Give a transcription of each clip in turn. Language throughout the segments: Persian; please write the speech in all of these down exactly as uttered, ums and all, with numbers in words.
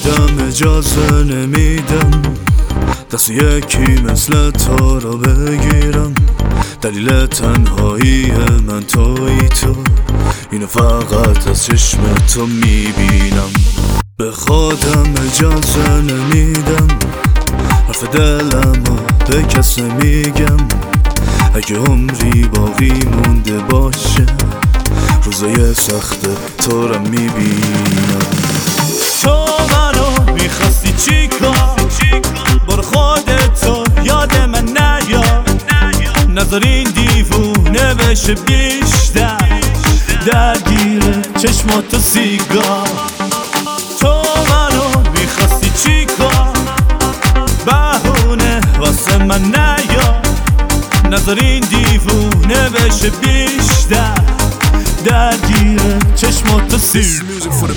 خودم اجازه نمیدم دست یکی مثل تو رو بگیرم. دلیل تنهایی من تویی تو، اینو فقط از چشم تو میبینم. به خودم اجازه نمیدم حرف دلمو به کس نمیگم. اگه عمری باقی مونده باشه روزای سخت تو رو میبینم. تو منو میخواستی چیکار؟ برو خودتو یاد من نیا، نذار این دیوونه بشه بیشتر درگیره چشماتو سیگار. تو منو میخواستی چیکار؟ بهونه واسه من نیا، نذار این دیوونه بشه بیشتر درگیره چشماتو سیگار.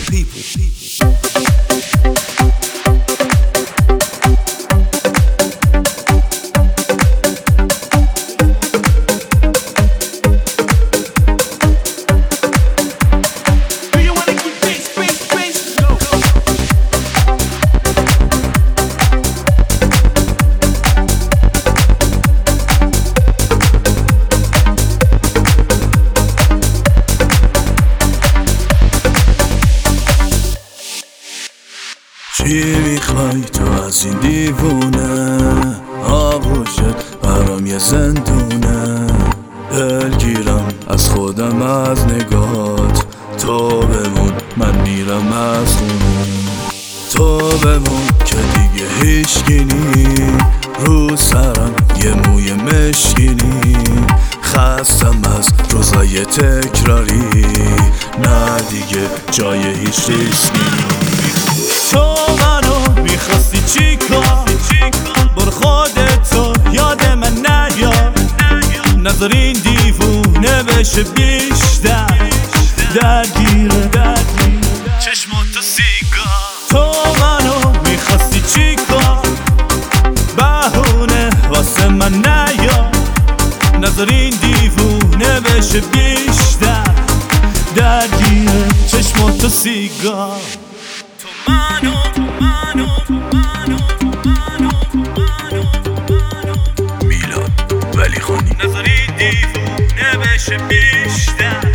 چی میخوای تو از این دیوونه؟ آغوشت برام یه زندونه. دلگیرم از خودم از نگات، تو بمون من میرم از خونه. تو بمون که دیگه هیچگینی، رو سرم یه موی مشکینی. خستم از روزای تکراری، نه دیگه جای هیچ ریسکی. تو منو میخواستی چیکار؟ برو خودتو یاد من نیا، نذار این دیوونه بشه بیشتر درگیره چشماتو سیگار. تو منو میخواستی چیکار؟ بهونه واسه من نیا، نذار این دیوونه بشه بیشتر درگیره چشماتو سیگار. منو منو منو منو منو میلاد ولی خانی، نذاری دیوونه بشه بیشتر